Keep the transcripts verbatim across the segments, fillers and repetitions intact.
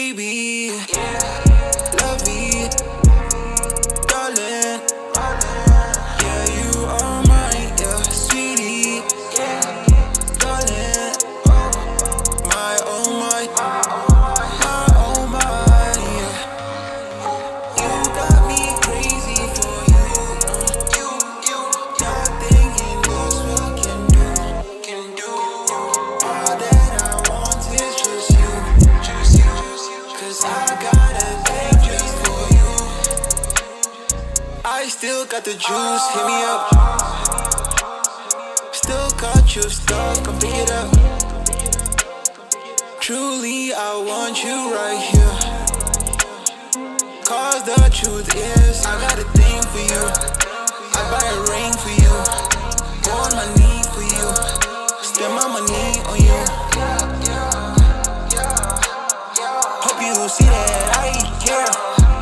baby, lovey, darling. Yeah, you are mine, yeah, sweetie, darling. My oh my, my oh my, yeah. You got me crazy for you. You, you, nothing in this world can do, can do. All that I want is just you, just you. Cause I got a thing just for you. I still got the juice, hit me up. Still got you stuck, come pick it up. Truly, I want you right here. Cause the truth is, I got a thing for you. I buy a ring for you. Go on my knee for you. Spend my money on you. Hope you see that I care.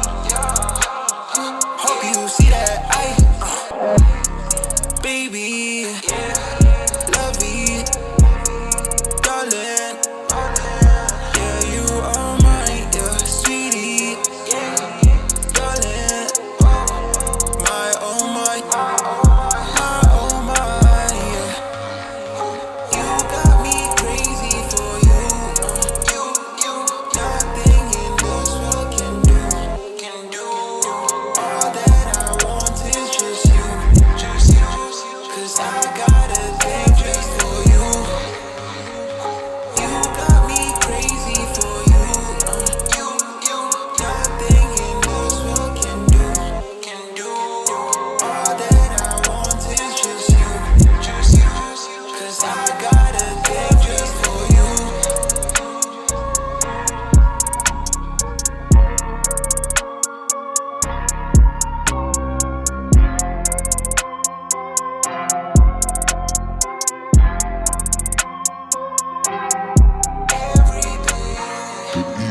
Hope you see that I uh, baby, lovey, darling. Yeah, you are mine, yeah, sweetie, darling. My oh my, my oh my, yeah. You got me crazy for you. You, you, nothing in this world can do, can do. All that I want is just you, just you. Cause I got a thing just for you. You got me crazy for you. You, you, nothing in this world can do, can do. All that I want is just you, just you. Cause I got a thing just for you. Every day.